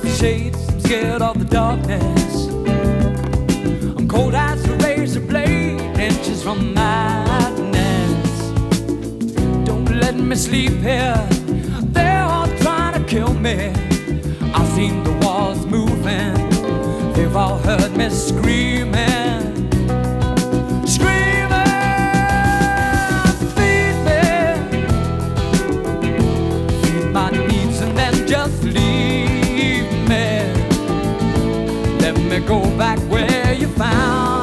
the shades, I'm scared of the darkness. I'm cold as a razor blade, inches from madness. Don't let me sleep here, they're all trying to kill me. I've seen the walls moving, they've all heard me screaming. Just leave me. Let me go back where you found